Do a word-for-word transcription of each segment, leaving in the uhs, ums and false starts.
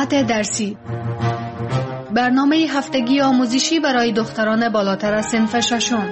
ساعت درسی، برنامه هفتگی آموزشی برای دختران بالاتر از صنف ششم.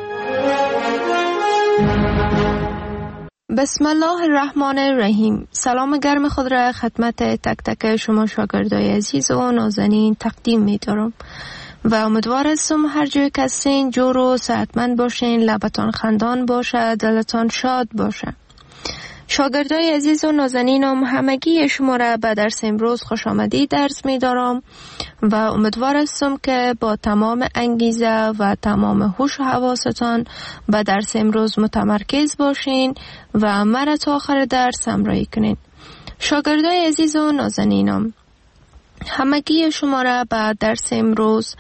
بسم الله الرحمن الرحیم. سلام گرم خود را خدمت تک تک شما شاگردای عزیز و نازنین تقدیم می دارم و امیدوار هستم هر جای که هستین جور و صحتمند باشین، لبتان خندان باشه، دلتان شاد باشه. شاگردای عزیز و نازنینم، همگی شما را به درس امروز خوش آمدید درس می دارم و امیدوار هستم که با تمام انگیزه و تمام هوش و حواستان به درس امروز متمرکز باشین و مرا تا آخر درس همراهی کنین. شاگردای عزیز و نازنینم، همگی شما را به درس امروز،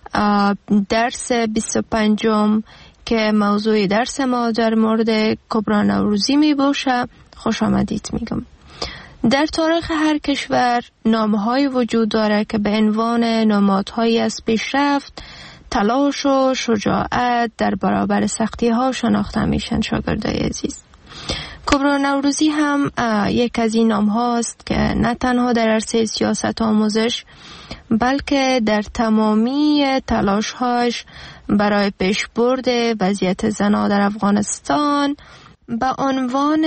درس بیست و پنجم که موضوع درس ما در مورد کبری نوروزی می باشه خوش آمدید میگم. در تاریخ هر کشور نامه‌های وجود داره که به عنوان نمادهایی از پیشرفت، تلاش و شجاعت در برابر سختی‌ها شناخته میشن. شاگردای عزیز، کبری نوروزی هم یک از این نام‌هاست که نه تنها در عرصه سیاست آموزش بلکه در تمامی تلاش‌هاش برای پیشبرد وضعیت زنان در افغانستان به عنوان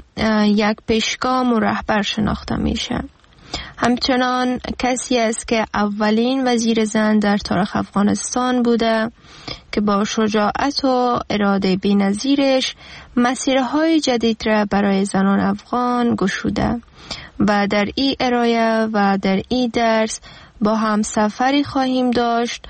یک پیشگام و رهبر شناخته میشه. همچنان کسی است که اولین وزیر زن در تاریخ افغانستان بوده که با شجاعت و اراده بی‌نظیرش مسیرهای جدید را برای زنان افغان گشوده و در این ارائه و در این درس با هم سفری خواهیم داشت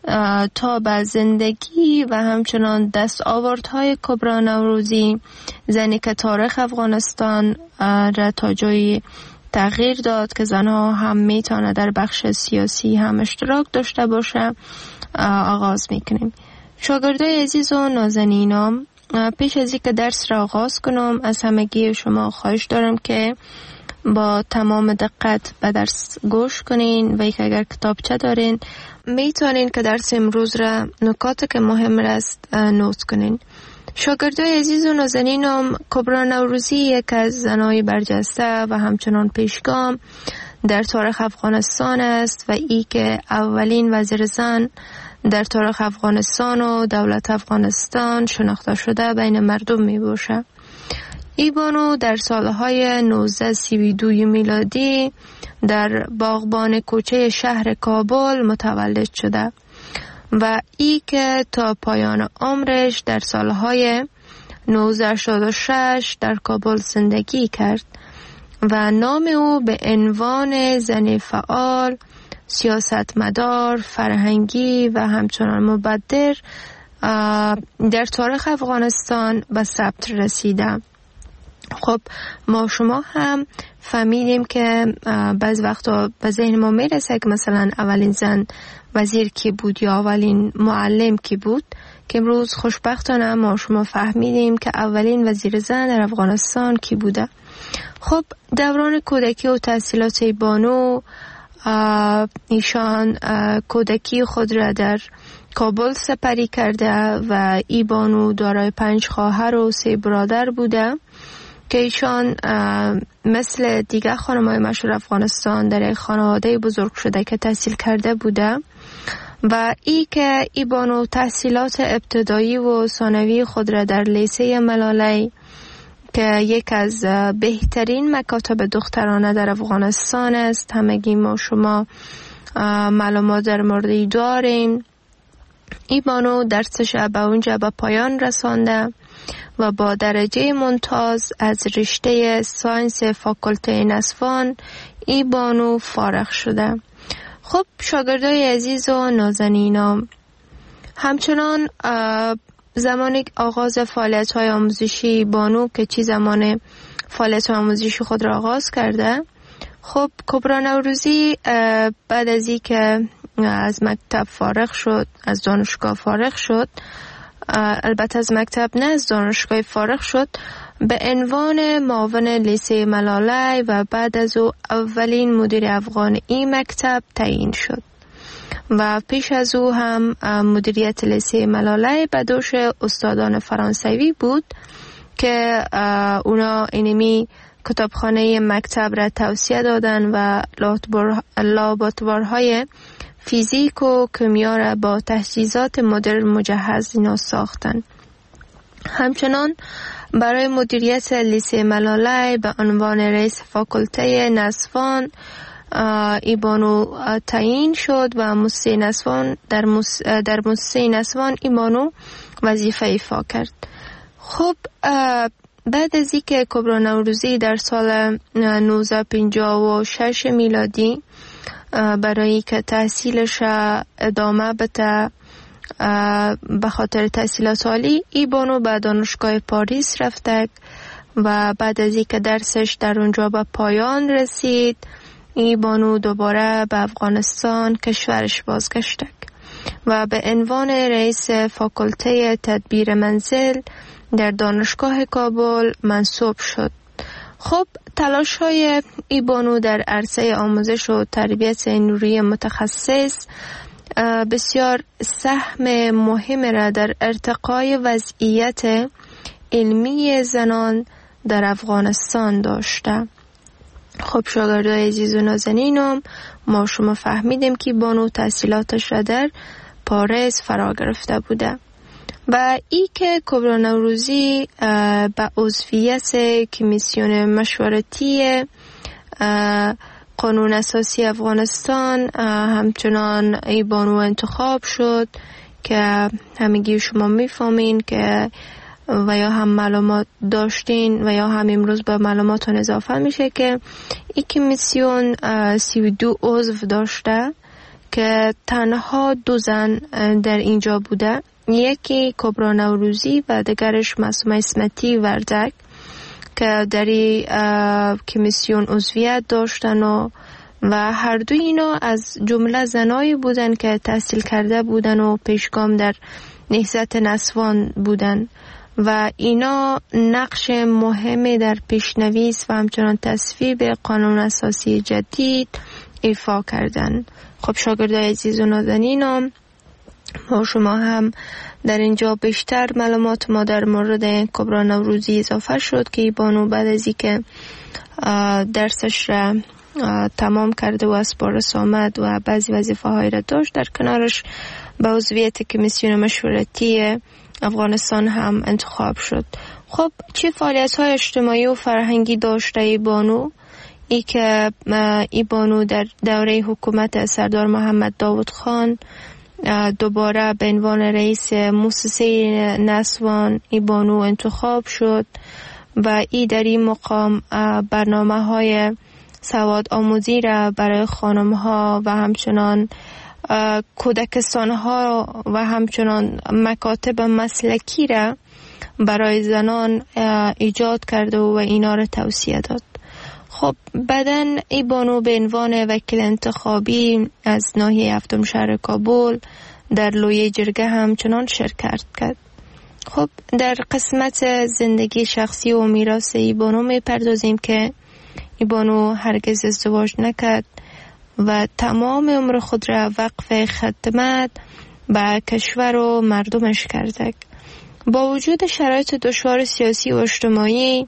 تا به زندگی و همچنان دستاوردهای کبری نوروزی، زنی که تاریخ افغانستان را تا جایی تغییر داد که زنها هم میتونه در بخش سیاسی هم اشتراک داشته باشه، آغاز میکنیم. شاگردای عزیز و نازنینم، پیش از اینکه درس را آغاز کنم از همگی شما خواهش دارم که با تمام دقت به درس گوش کنین و اگر کتابچه دارین میتونین که درس امروز را نکاتی که مهم است نوت کنین. شاگردای عزیز و نازنینم، کبری نوروزی یک از زنای برجسته و همچنان پیشگام در تاریخ افغانستان است و ای که اولین وزیر زن در تاریخ افغانستان و دولت افغانستان شناخته شده بین مردم می باشه. ای بانو در سالهای نوزده سی و دو میلادی در باغبان کوچه شهر کابل متولد شده و ای که تا پایان عمرش در سالهای نوزده هشتاد و شش در کابل زندگی کرد و نام او به عنوان زن فعال، سیاستمدار، فرهنگی و همچنان مبدر در تاریخ افغانستان به ثبت رسیده. خب ما شما هم فهمیدیم که بعض وقتا به ذهن ما میرسه که مثلا اولین زن وزیر کی بود یا اولین معلم کی بود، که امروز خوشبختانه ما شما فهمیدیم که اولین وزیر زن در افغانستان کی بوده. خب دوران کودکی و تحصیلات بانو، ایشان کودکی خود را در کابل سپری کرده و ای بانو دارای پنج خواهر و سه برادر بوده که ایشان مثل دیگر خانم‌های مشهور افغانستان در یک خانواده بزرگ شده که تحصیل کرده بوده و ای که ای بانو تحصیلات ابتدایی و ثانوی خود را در لیسه ملالی که یک از بهترین مکاتب دخترانه در افغانستان است، همگی ما شما معلومات در موردی دارین، ای بانو درسش به اونجا به پایان رسانده و با درجه ممتاز از رشته ساینس فاکولته نسوان ای بانو فارغ شده. خب شاگردای عزیز و نازنینم، همچنان زمان آغاز فعالیت های آموزشی بانو که چی زمان فعالیت آموزشی خود را آغاز کرده، خب کبری نوروزی بعد از این که از مکتب فارغ شد، از دانشگاه فارغ شد، البته از مکتب نه از دانشگاه فارغ شد، به عنوان معاون لیسه ملالی و بعد از او اولین مدیر افغان این مکتب تعیین شد و پیش از او هم مدیریت لیسه ملالی به دوش استادان فرانسوی بود که اونا اینمی کتابخانه مکتب را توسعه دادن و لابراتوارهای فیزیک و کیمیا را با تجهیزات مدرن مجهز اینا ساختن. همچنان برای مدیریت لیسه ملاله به عنوان رئیس فاکولته نسوان ایبانو تعیین شد و موسسه نسوان در مس در موسسه نسوان ایبانو وظیفه ایفا کرد. خب بعد از اینکه کبرا نوروزی در سال نوزده پنجاه و شش میلادی برای که تحصیلش ادامه بده به خاطر تحصیلات عالی، ایبانو به دانشگاه پاریس رفته و بعد از اینکه درسش در اونجا به پایان رسید، ایبانو دوباره به افغانستان کشورش بازگشت و به عنوان رئیس فاکولته تدبیر منزل در دانشگاه کابل منصوب شد. خب تلاش های ایبانو در عرصه آموزش و تربیت نوری متخصص بسیار سهم مهم را در ارتقای وضعیت علمی زنان در افغانستان داشته. خب شاگردای عزیز و نازنینم، ما شما فهمیدیم که بانو تحصیلاتش را در پاریس فرا گرفته بوده و ای که کبرا نوروزی به عضویت کمیسیون مشورتی قانون اساسی افغانستان همچنان ای بانو انتخاب شد که همگی شما میفهمین که و یا هم معلومات داشتین و یا هم امروز به معلوماتون اضافه میشه که این کمیسیون سی و دو عضو داشته که تنها دو زن در اینجا بوده، یکی کبرا نوروزی و دیگرش معصومه اسمتی وردک که در این کمیسیون عضویت داشتن و و هر دو اینا از جمله زنایی بودن که تحصیل کرده بودن و پیشگام در نهضت نسوان بودن و اینا نقش مهمی در پیشنویس و همچنان تصویب قانون اساسی جدید ایفا کردن. خب شاگردای عزیز و نازنینم، ما شما هم در اینجا بیشتر معلومات ما در مورد کبرا نوروزی اضافه شد که بانو بعد از اینکه درسش را تمام کرده و از پاریس آمد و بعضی وظیفه های را داشت، در کنارش به عضویت کمیسیون مشورتی افغانستان هم انتخاب شد. خب چه فعالیت های اجتماعی و فرهنگی داشته ای بانو؟ ای که ای بانو در دوره حکومت سردار محمد داود خان دوباره به عنوان رئیس موسسه نسوان ای بانو انتخاب شد و ای در این مقام برنامه های سواد آموزی را برای خانم ها و همچنان کودکستان ها و همچنان مکاتب مسلکی را برای زنان ایجاد کرده و اینا را توصیه داد. خب بعدن ای بانو به عنوان وکیل انتخابی از ناحیه هفتم شهر کابل در لویه جرگه همچنان شرکت کرد. خب در قسمت زندگی شخصی و میراث ای بانو می پردازیم که ای بانو هرگز ازدواج نکرد و تمام عمر خود را وقف خدمت به کشور و مردمش کرده. با وجود شرایط دشوار سیاسی و اجتماعی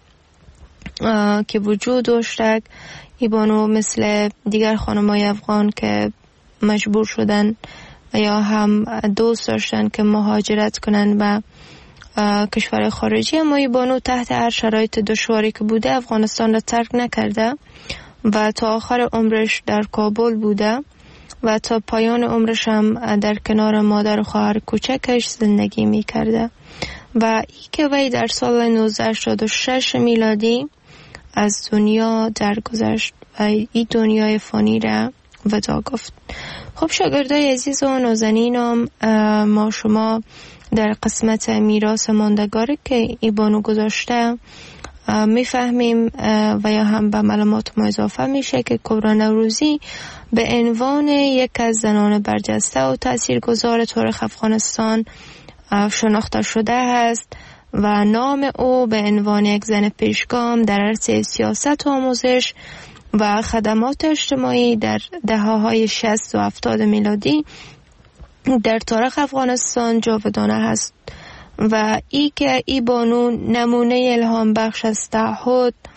که وجود داشته، ای بانو مثل دیگر خانم‌های افغان که مجبور شدن و یا هم دوست داشتن که مهاجرت کنن به کشور خارجی، اما ای بانو تحت هر شرایط دشواری که بوده افغانستان را ترک نکرده و تا آخر عمرش در کابل بوده و تا پایان عمرش هم در کنار مادر و خواهر کوچکش زندگی می کرده و ای که وی در سال نوزده هشتاد و شش میلادی از دنیا درگذشت و این دنیای فانی را وداع گفت. خب شاگردای عزیز و نازنینم، ما شما در قسمت میراث ماندگاری که ای بانو گذاشته میفهمیم و یا هم به معلومات ما اضافه میشه که کبرا نوروزی به عنوان یک از زنان برجسته و تاثیرگذار تاریخ افغانستان شناخته شده است و نام او به عنوان یک زن پیشگام در عرصه سیاست و آموزش و خدمات اجتماعی در دهه‌های شصت و هفتاد میلادی در تاریخ افغانستان جاودانه است و ای که ای بانو نمونه الهام بخش از تعهد،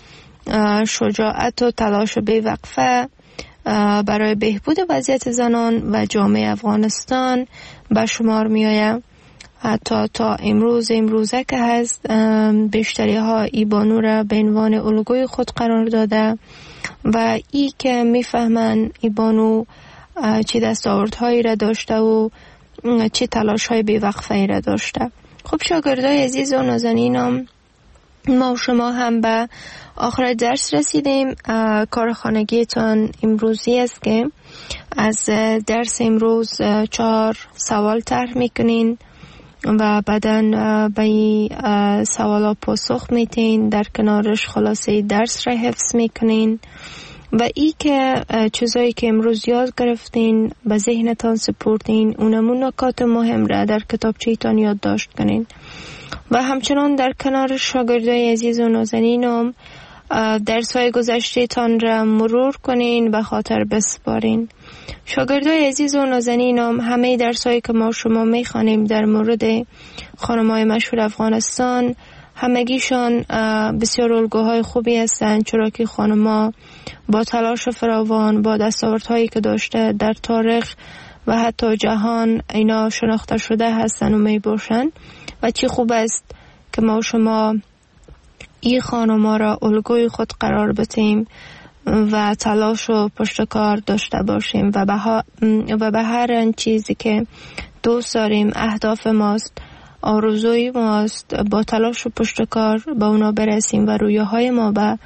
شجاعت و تلاش بی‌وقفه برای بهبود وضعیت زنان و جامعه افغانستان به شمار می آید. حتی تا امروز امروزه که هست بیشتری ها ای بانو را به عنوان الگوی خود قرار داده و ای که می فهمن ای بانو چی دستاوردهایی را داشته و چی تلاش های بی‌وقفه را داشته. خب شاگردای عزیز و نازنینم، ما و شما هم به آخر درس رسیدیم. کار خانگیتان امروزی است که از درس امروز چهار سوال طرح میکنین و بعداً به این سوالا پاسخ میتین، در کنارش خلاصه درس را حفظ میکنین و ای که چیزایی که امروز یاد گرفتین به ذهنتان سپردین اونمون نکات مهم را در کتابچه‌تان یادداشت کنین و همچنان در کنار شاگردای عزیز و نازنینم درس‌های گذشته تان را مرور کنین و خاطر بسپارین. شاگردای عزیز و نازنینم، همه درس‌هایی که ما شما می‌خوانیم در مورد خانم‌های مشهور افغانستان همگیشان بسیار الگوهای خوبی هستند، چرا که خانم‌ها با تلاش فراوان با دستاوردهایی که داشته در تاریخ و حتی جهان اینا شناخته شده هستند و می باشند و چی خوب است که ما شما این خانم‌ها را الگوی خود قرار بدیم و تلاش و پشتکار داشته باشیم و به و به هر چیزی که دوست داریم، اهداف ماست، آرزوی ماست، با تلاش و پشتکار به اونا برسیم و رویاهای ما به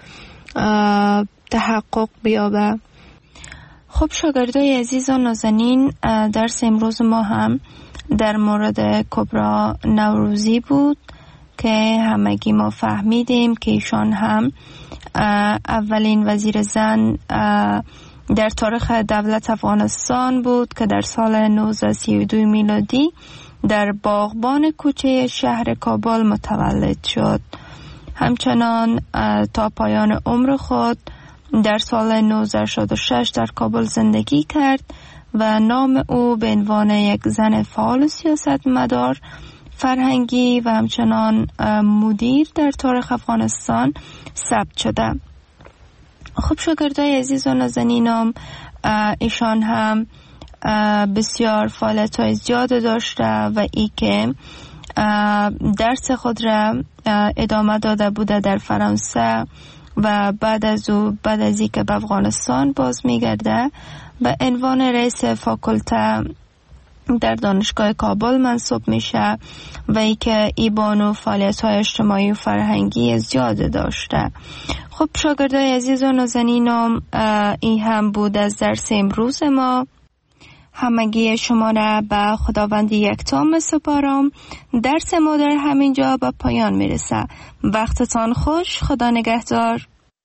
تحقق بیابه. خب شاگردای عزیز و نازنین، درس امروز ما هم در مورد کبرا نوروزی بود که همگی ما فهمیدیم که ایشان هم اولین وزیر زن در تاریخ دولت افغانستان بود که در سال نوزده سی و دو میلادی در باغبان کوچه شهر کابل متولد شد. همچنان تا پایان عمر خود در سال نوزده شصت و شش در کابل زندگی کرد و نام او به عنوان یک زن فعال سیاستمدار فرهنگی و همچنان مدیر در تاریخ افغانستان ثبت شده. خب شاگردای عزیز و نازنینم، ایشان هم بسیار فعالیت‌های زیاد داشته و ای که درس خود را ادامه داده بوده در فرانسه و بعد از او بعد از اینکه به افغانستان باز میگرده به عنوان رئیس فاکولته در دانشگاه کابل منصوب میشه و ای که ای بانو فعالیت‌های اجتماعی و فرهنگی زیاد داشته. خب شاگردای عزیز و نازنینم، این هم بود از درس امروز ما. همگی شما را به خداوند یکتا می‌سپارم. درس ما در همینجا به پایان میرسه. وقتتان خوش. خدا نگهدار.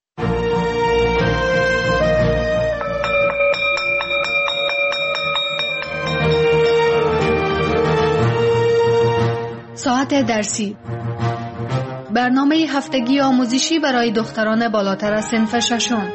ساعت درسی، برنامه هفتگی آموزشی برای دختران بالاتر از صنف ششم.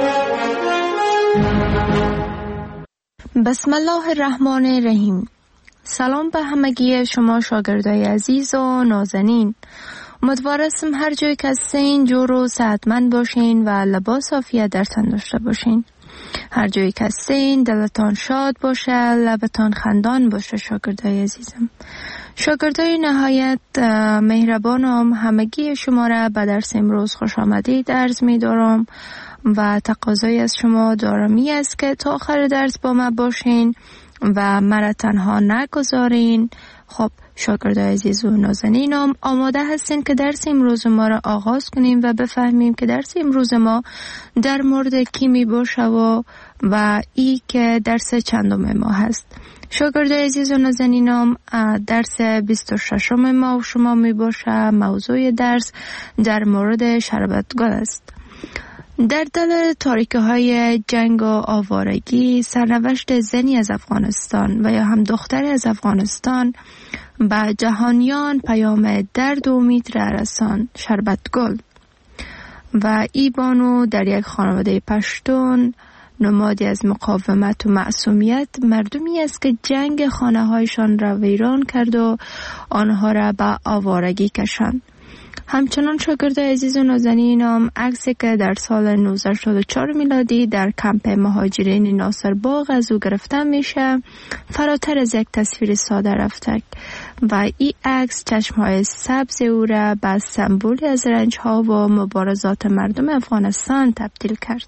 بسم الله الرحمن الرحیم. سلام به همگی شما شاگردای عزیز و نازنین. امیدوارم هر جای که هستین جور و صحتمند باشین و لباس عافیت در تن داشته باشین. هر جایی که هستین دلتان شاد باشه، لبتان خندان باشه. شاگردای عزیزم، شاگردای نهایت مهربانم، همگی شما را به درس امروز خوش آمدید عرض می دارم و تقاضای از شما دارمی است که تا آخر درس با ما باشین و مرا تنها نگذارین. خب شاگردای عزیز و نازنینم، آماده هستین که درس امروز ما را آغاز کنیم و بفهمیم که درس امروز ما در مورد کی می باشه و و ای که درس چندم ما هست. شاگردای عزیز و نازنینم، درس بیست و ششم ما و شما می باشه. موضوع درس در مورد شربتگل است. در دل تاریکه های جنگ و آوارگی، سرنوشت زنی از افغانستان و یا هم دختری از افغانستان به جهانیان پیام درد و امید را رساند. شربتگل و ای بانو در یک خانواده پشتون، نمادی از مقاومت و معصومیت، مردمی است که جنگ خانه هایشان را ویران کرد و آنها را به آوارگی کشاند. همچنان شاگردای عزیز و نازنینم عکسی که در سال نوزده صد و هشتاد و چهار میلادی در کمپ مهاجرین ناصر باغ از او گرفته میشه فراتر از یک تصویر ساده رفته و این عکس چشمهای سبز او را به سمبولی از رنجها و مبارزات مردم افغانستان تبدیل کرد.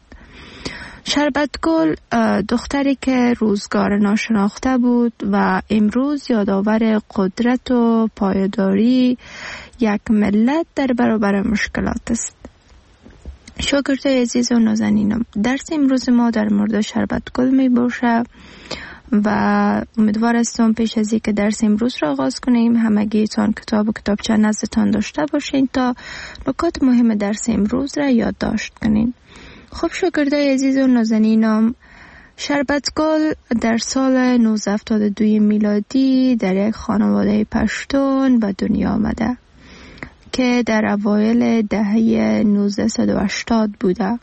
شربتگل دختری که روزگار ناشناخته بود و امروز یادآور قدرت و پایداری یک ملت در برابر مشکلات است. شاگردای عزیز و نازنینم، درس امروز ما در مورد شربتگل می باشه و امیدوار هستم پیش از اینکه درس امروز را آغاز کنیم همگیتان کتاب و کتابچه نزدتان داشته باشین تا نکات مهم درس امروز را یادداشت کنین. خب شاگردای عزیز و نازنینم، شربتگل در سال نوزده هفتاد و دو میلادی در یک خانواده پشتون به دنیا آمده که در اوایل دهه نوزده و هشتاد بوده،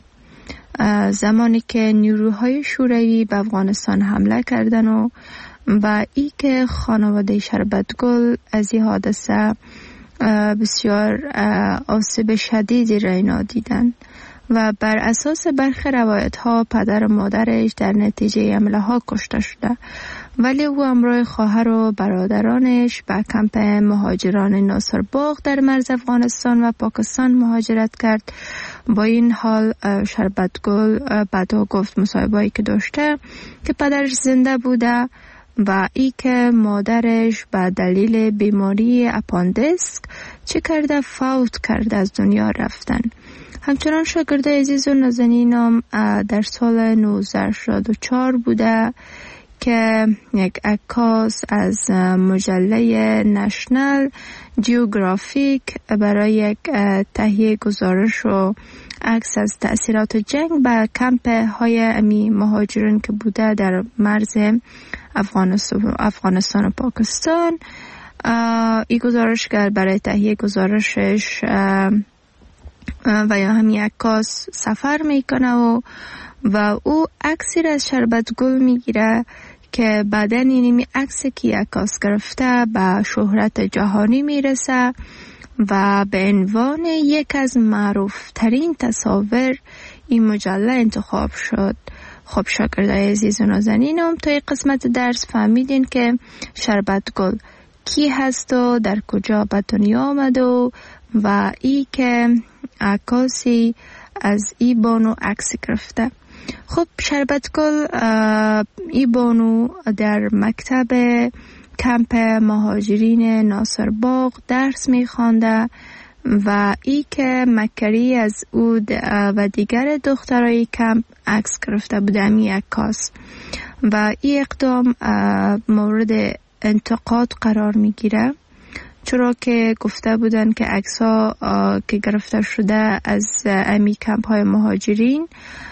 زمانی که نیروهای شوروی به افغانستان حمله کردن و و ای که خانواده شربتگل از این حادثه بسیار آسیب شدیدی را اینا دیدن و بر اساس برخی روایت ها پدر و مادرش در نتیجه حمله ها کشته شده، ولی او همراه خواهر و برادرانش به کمپ مهاجران ناصر باغ در مرز افغانستان و پاکستان مهاجرت کرد. با این حال شربتگل بعدا گفت مصاحبه‌ای که داشته که پدرش زنده بوده و ای که مادرش به دلیل بیماری اپاندیسک چه کرده فوت کرده از دنیا رفتن. همچنان شاگردای عزیز و نازنینم در سال نوزده صد و چهار بوده که یک عکاس از مجله نشنال جیوگرافیک برای یک تهیه گزارش و عکس از تأثیرات جنگ به کمپ های امی مهاجرین که بوده در مرز افغانستان, افغانستان و پاکستان این گزارشگر برای تهیه گزارشش و یا همین عکاس سفر میکنه و و او عکسی را از شربتگل میگیره که بعدن اینمی عکسی که عکاس گرفته به شهرت جهانی میرسه و به عنوان یک از معروف ترین تصاویر این مجله انتخاب شد. خب شاگردای عزیز و نازنینم، تا این قسمت درس فهمیدین که شربتگل کی هست و در کجا به دنیا آمد و و ای که عکاسی از ای بانو عکس گرفته. خب شربتگل ای بانو در مکتب کمپ مهاجرین ناصر باغ درس می خوانده و ای که مکری از او و دیگر دخترای کمپ عکس گرفته بوده می عکاس و ای اقدام مورد انتقاد قرار می گیره، چرا که گفته بودن که عکس‌ها که گرفته شده از امی کمپ های مهاجرین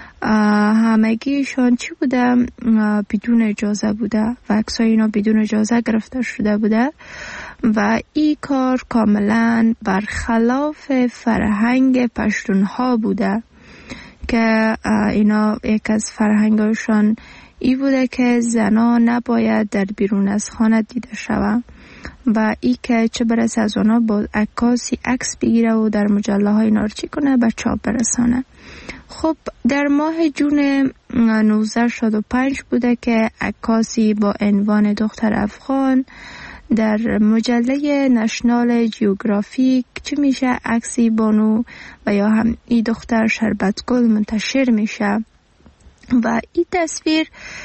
همگیشان چی بوده؟ بدون اجازه بوده و عکس‌های اینا بدون اجازه گرفته شده بوده و این کار کاملا برخلاف فرهنگ پشتونها بوده که اینا یک از فرهنگشان ای بوده که زنا نباید در بیرون از خانه دیده شود و ای که چه برسه از اونا با عکاسی عکس بگیره و در مجله های نارچی کنه به چاپ برسانه. خب در ماه جون نوزده صد و پنج بوده که عکاسی با عنوان دختر افغان در مجله نشنال جیوگرافیک چه میشه عکسی بانو و یا هم ای دختر شربتگل منتشر میشه و این تصویر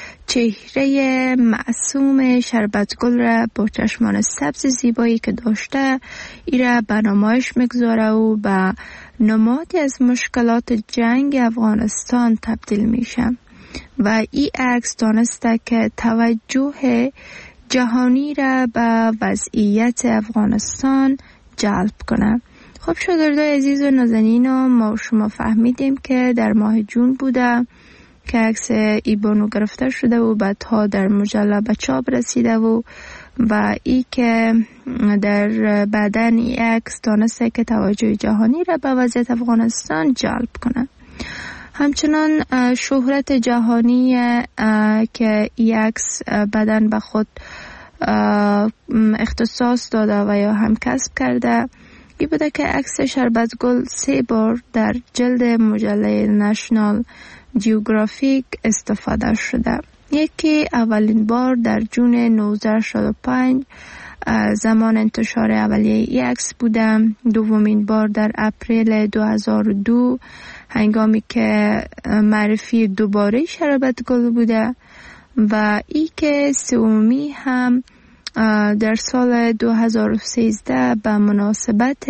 چهره معصوم شربتگل را با چشمان سبز زیبایی که داشته ای را به نمایش میگذاره و به نمادی از مشکلات جنگ افغانستان تبدیل میشه و این عکس دانسته که توجه جهانی را به وضعیت افغانستان جلب کنه. خب شاگردای عزیز و نازنینم، ما شما فهمیدیم که در ماه جون بوده که عکس ای بانو گرفته شده و بعدها در مجله به چاپ رسیده و و ای که در بدن ای عکس دانسته که توجه جهانی را به وضعیت افغانستان جلب کنه. همچنان شهرت جهانی که ای عکس بدن به خود اختصاص داده و یا هم کسب کرده، جالبی بوده که عکس شربت گل سه بار در جلد مجله نشنال جیوگرافیک استفاده شده. یکی اولین بار در جون نوزده شصت و پنج زمان انتشار اولیه ای عکس بوده. دومین بار در اپریل دو هزار و دو هنگامی که معرفی دوباره شربت گل بوده و ای که سومی هم در سال دو هزار و سیزده به مناسبت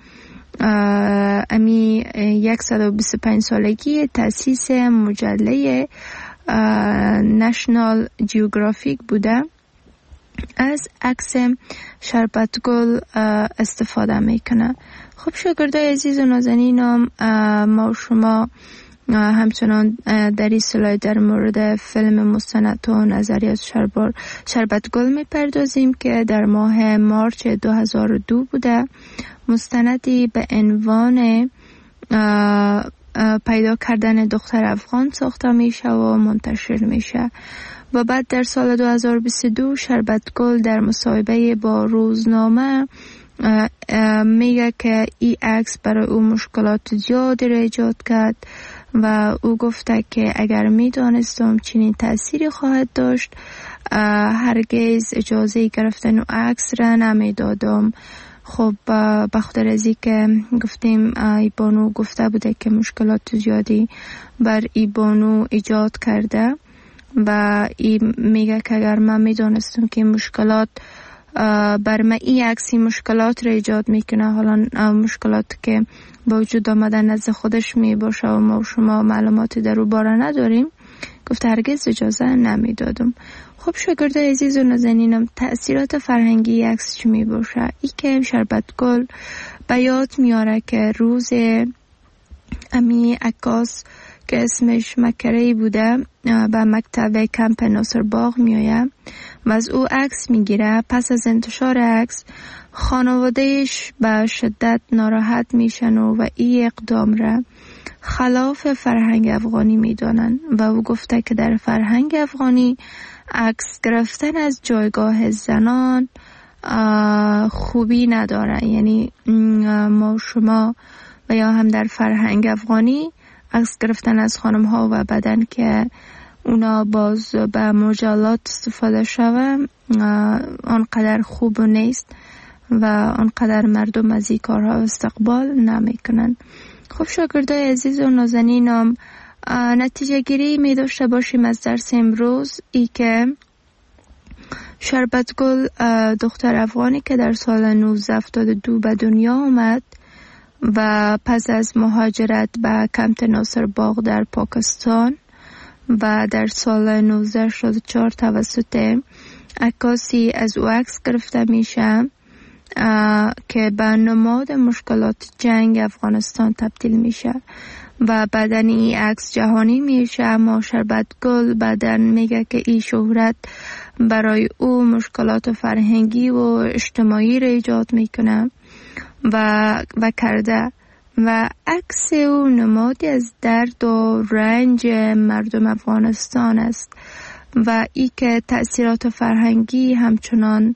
امی صد و بیست و پنج سالگی تأسیس مجله نشنال جیوگرافیک بوده. از عکس شربت گل استفاده میکنه. خب شاگردای عزیز و نازنینم، ما و شما همچنان در این سلاید در مورد فیلم مستند و نظریات شربت گل میپردازیم که در ماه مارچ دو هزار و دو بوده. مستندی به عنوان پیدا کردن دختر افغان ساخته میشه و منتشر میشه و بعد در سال دو هزار و بیست و دو شربت گل در مصاحبه با روزنامه میگه که این عکس برای او مشکلات زیادی را ایجاد کرد و او گفته که اگر میدانستم چنین تأثیری خواهد داشت هرگز اجازه گرفتن او عکس را نمیدادم. خب بخاطر از این که گفتیم ای بانو گفته بوده که مشکلات زیادی بر ای بانو ایجاد کرده و این میگه که اگر من میدانستم که مشکلات بر من این عکسی مشکلات را ایجاد میکنه، حالا مشکلات که با وجود آمدن نزد خودش می باشه و ما و شما معلوماتی در او باره نداریم، گفته هرگز اجازه نمیدادم. خب شاگردای عزیز و نازنینم، تأثیرات فرهنگی عکس چی می باشه؟ ای که شربت گل به یاد میاره که روز امی عکاس که اسمش مکری بوده به مکتب کمپ ناصر باغ میآید و از او عکس میگیره. پس از انتشار عکس خانوادهش به شدت ناراحت میشن و این اقدام را خلاف فرهنگ افغانی میدانن و او گفته که در فرهنگ افغانی عکس گرفتن از جایگاه زنان خوبی نداره. یعنی ما شما و یا هم در فرهنگ افغانی عکس گرفتن از خانم ها و بدن که اونا باز به مجلات استفاده شوه آنقدر خوب نیست و آنقدر مردم از این کارها استقبال نمی کنن. خب شاگردای عزیز و نازنینم، نتیجه گیری می داشته باشیم از درس امروز ای که شربت گل دختر افغانی که در سال نوزده هفتاد و دو به دنیا آمد و پس از مهاجرت به کمپ ناصر باغ در پاکستان و در سال نوزده هشتاد و چهار توسط عکاسی از او عکس گرفته میشه که به نماد مشکلات جنگ افغانستان تبدیل میشه و بعدن این عکس جهانی میشه. اما شربت گل بعدن میگه که این شهرت برای او مشکلات فرهنگی و اجتماعی را ایجاد میکنه و و کرده و عکس او نمادی از درد و رنج مردم افغانستان است و ای که تأثیرات فرهنگی همچنان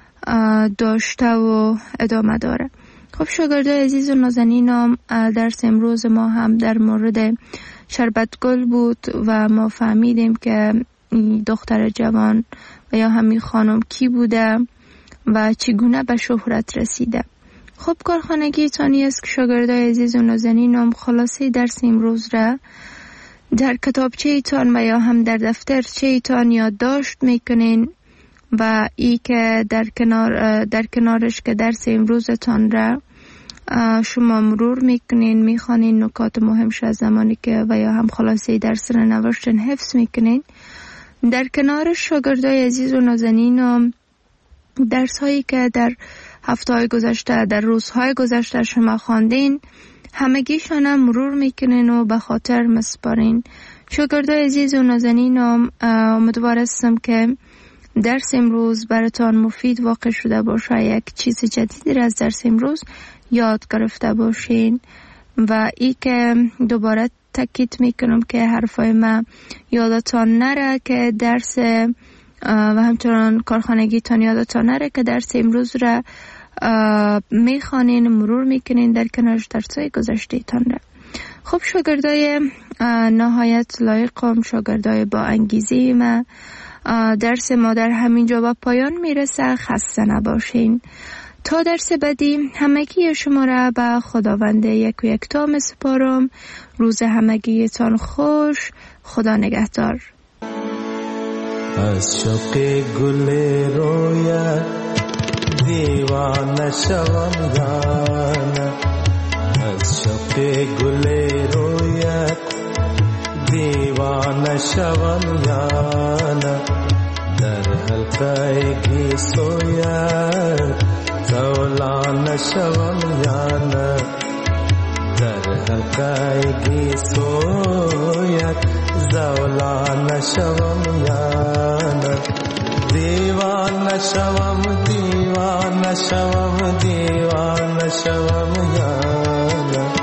داشته و ادامه داره. خب شاگردای عزیز و نازنینم، درس امروز ما هم در مورد شربت گل بود و ما فهمیدیم که دختر جوان و یا همین خانم کی بوده و چگونه به شهرت رسیده. خب کارخانگی تانی است که شاگردای عزیز و نازنینم خلاصه درس امروز را در کتابچه ایتان و یا هم در دفترچه ایتان یادداشت میکنین و ای که در کنار در کنارش که درس امروزتان را شما مرور میکنین، میخوانین نکات مهمش از زمانی که و یا هم خلاصه درس را نوشتن حفظ میکنین. در کنارش شاگردای عزیز و نازنینم درس هایی که در هفته های گذشته در روزهای گذشته شما خواندین همگیشان هم مرور میکنین و به خاطر مسپارین. شاگردای عزیز و نازنینم، امیدوار هستم که درس امروز براتان مفید واقع شده باشه، یک چیز جدیدی را از درس امروز یاد گرفته باشین و ای که دوباره تاکید میکنم که حرفای من یادتان نره که درس و همچنان کارخانگی تان یادتان نره که درس امروز را میخوانین، مرور میکنین در کنارش درسای گذشته تان را. خب شاگردای نهایت لایقم، شاگردای با انگیزه ما، درس ما در همین جا به پایان میرسه. خسته نباشین. تا درس بعدی همگی شما را به خداوند یک و یک تا می سپارم. روز همگیتان خوش. خدا نگهدار. از شوق گل رویت دیوانه شوم جانم، از شوق گل رویت دیوانه شوم جانم، در حلقه گیسویت زولانه شوم جانم، در حلقه گیسویت زولانه شوم جانم، دیوانه شوم دیوانه شوم دیوانه شوم جانم.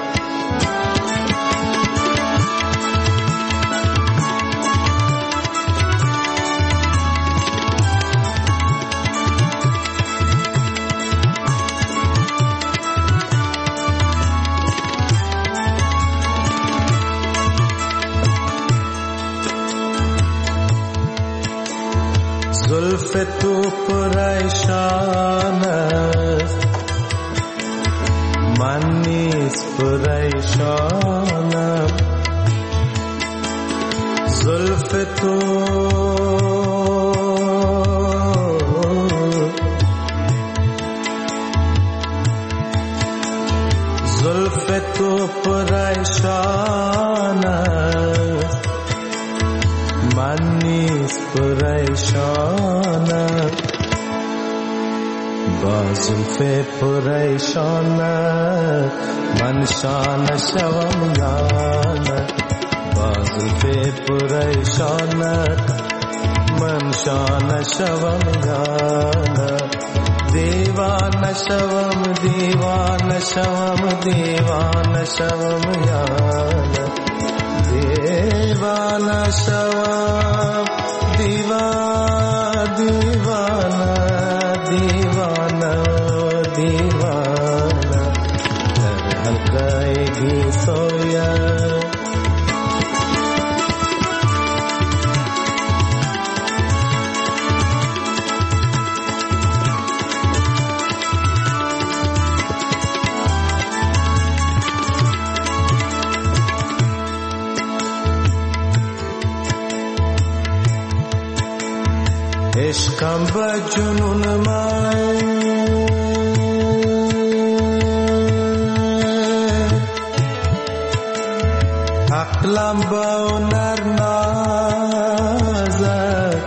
زلف تو پریشان است، من نیز پریشانم، زلف تو زلف تو پریشان است، من نیز پریشانم، با زلف پریشانم من شانه شوم جانم، با زلف پریشانم من شانه شوم جانم، دیوانه شوم دیوانه شوم دیوانه شوم جانم، دیوانه شوم دیوانه دیوانه دیوانه دیوانه در حلقه گیسویت عشقم به جنون من عقلم به هنر نازد،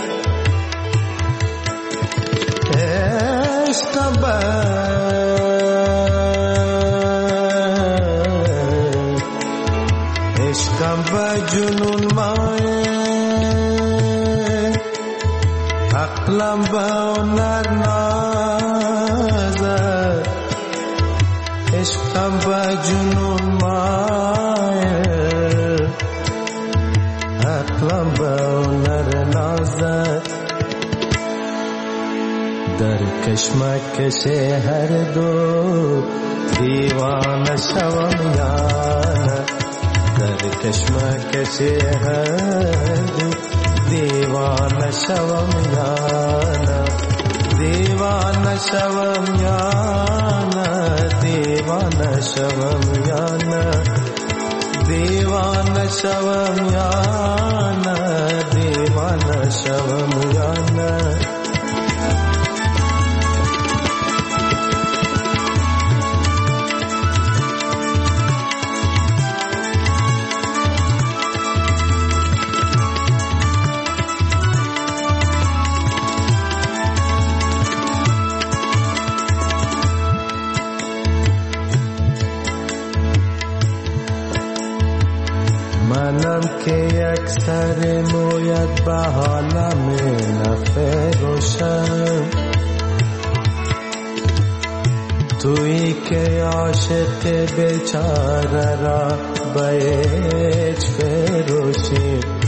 عشقم به عشقم به جنون من عقلم به هنر نازد، عشقم به جنون مایل، عقلم به هنر نازد، در کشمکش هر دو دیوانه شوم جانم، در کشمکش هر دو دیوانه شوم جانم، دیوانه شوم جانم، دیوانه شوم جانم، دیوانه شوم جانم، دیوانه شوم جانم. منم که یک سر مویت به حالم نفروشم، تویی که عاشق بیچاره را به هیچ فروشی،